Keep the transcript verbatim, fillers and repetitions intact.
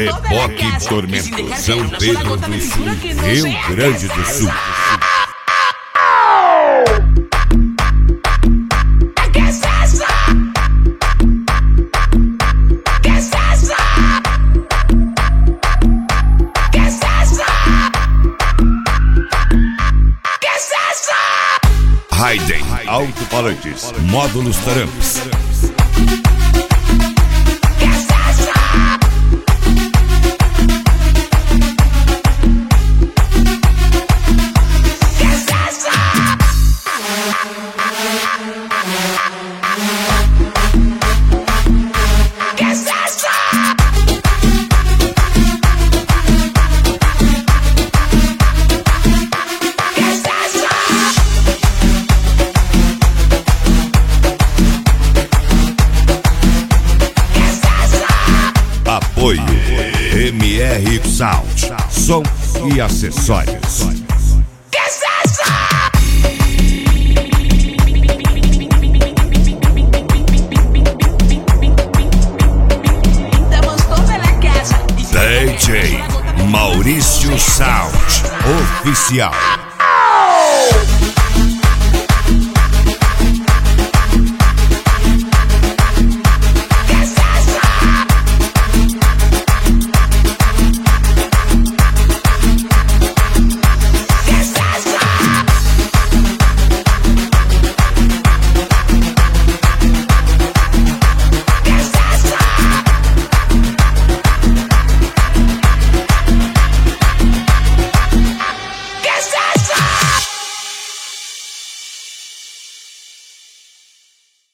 Reboque Tormento, São Pedro do Sul, Rio Grande do Sul. Raiden, alto-falantes, módulos Taramps. Apoio M R Sound, som e acessórios. D J Maurício Sound Oficial.